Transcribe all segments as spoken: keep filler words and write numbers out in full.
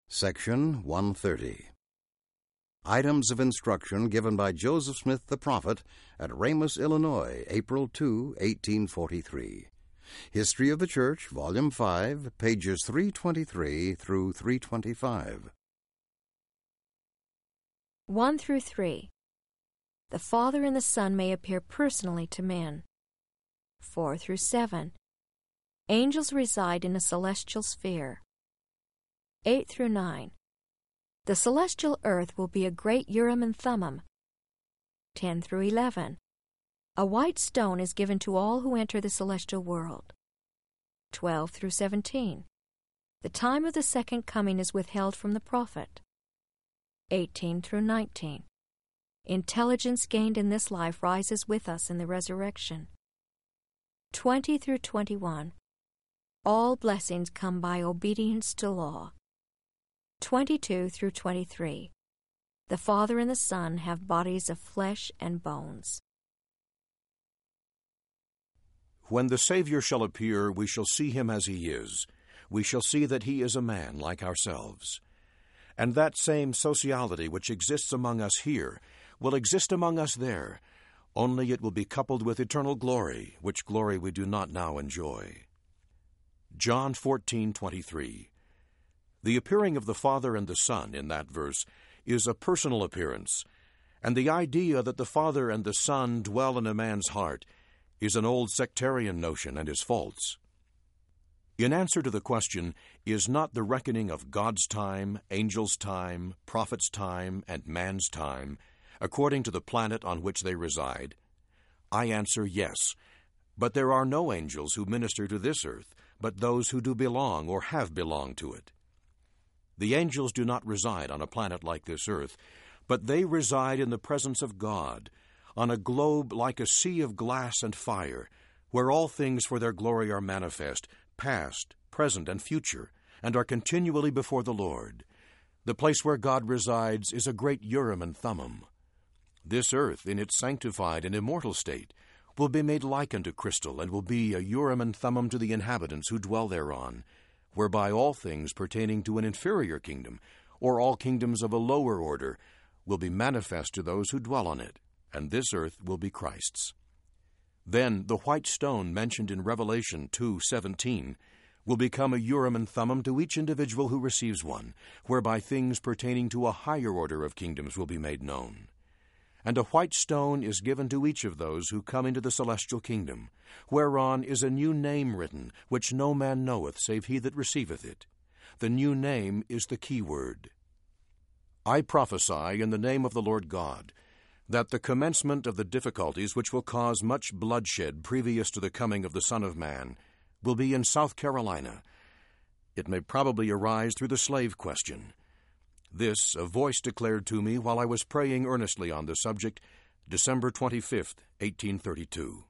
Section one thirty. Items of instruction given by Joseph Smith the Prophet at Ramus, Illinois, April second, eighteen forty-three. History of the Church, Volume five, pages three twenty-three through three twenty-five. one through three. The Father and the Son may appear personally to men. four through seven. Angels reside in a celestial sphere. eight through nine. The celestial earth will be a great Urim and Thummim. ten through eleven. A white stone is given to all who enter the celestial world. twelve through seventeen. The time of the second coming is withheld from the prophet. eighteen through nineteen. Intelligence gained in this life rises with us in the resurrection. twenty through twenty-one. All blessings come by obedience to law. twenty-two through twenty-three. The Father and the Son have bodies of flesh and bones. When the Savior shall appear, we shall see him as he is. We shall see that he is a man like ourselves. And that same sociality which exists among us here will exist among us there, only it will be coupled with eternal glory, which glory we do not now enjoy. John fourteen twenty-three. The appearing of the Father and the Son in that verse is a personal appearance, and the idea that the Father and the Son dwell in a man's heart is an old sectarian notion and is false. In answer to the question, is not the reckoning of God's time, angels' time, prophets' time, and man's time, according to the planet on which they reside? I answer yes, but there are no angels who minister to this earth, but those who do belong or have belonged to it. The angels do not reside on a planet like this earth, but they reside in the presence of God, on a globe like a sea of glass and fire, where all things for their glory are manifest, past, present, and future, and are continually before the Lord. The place where God resides is a great Urim and Thummim. This earth, in its sanctified and immortal state, will be made like unto crystal, and will be a Urim and Thummim to the inhabitants who dwell thereon, whereby all things pertaining to an inferior kingdom, or all kingdoms of a lower order, will be manifest to those who dwell on it, and this earth will be Christ's. Then the white stone mentioned in Revelation two seventeen will become a Urim and Thummim to each individual who receives one, whereby things pertaining to a higher order of kingdoms will be made known. And a white stone is given to each of those who come into the celestial kingdom, whereon is a new name written, which no man knoweth, save he that receiveth it. The new name is the key word. I prophesy in the name of the Lord God, that the commencement of the difficulties which will cause much bloodshed previous to the coming of the Son of Man will be in South Carolina. It may probably arise through the slave question. This a voice declared to me while I was praying earnestly on the subject, December twenty-fifth, eighteen thirty-two.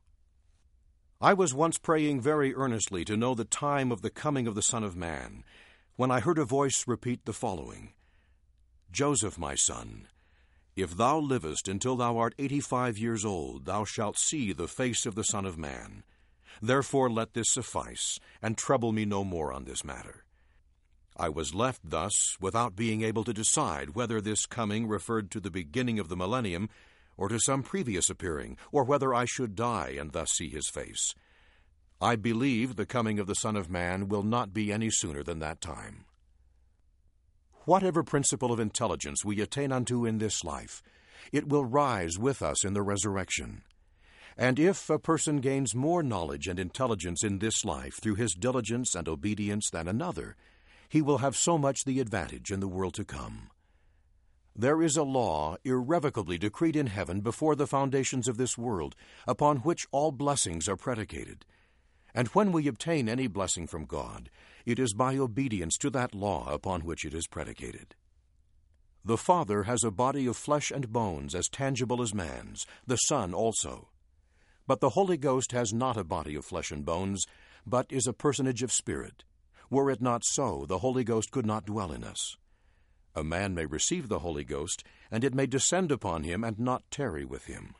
I was once praying very earnestly to know the time of the coming of the Son of Man, when I heard a voice repeat the following: Joseph, my son, if thou livest until thou art eighty-five years old, thou shalt see the face of the Son of Man. Therefore let this suffice, and trouble me no more on this matter. I was left thus without being able to decide whether this coming referred to the beginning of the millennium or to some previous appearing, or whether I should die and thus see his face. I believe the coming of the Son of Man will not be any sooner than that time. Whatever principle of intelligence we attain unto in this life, it will rise with us in the resurrection. And if a person gains more knowledge and intelligence in this life through his diligence and obedience than another, he will have so much the advantage in the world to come. There is a law irrevocably decreed in heaven before the foundations of this world, upon which all blessings are predicated. And when we obtain any blessing from God, it is by obedience to that law upon which it is predicated. The Father has a body of flesh and bones as tangible as man's, the Son also. But the Holy Ghost has not a body of flesh and bones, but is a personage of spirit. Were it not so, the Holy Ghost could not dwell in us. A man may receive the Holy Ghost, and it may descend upon him and not tarry with him.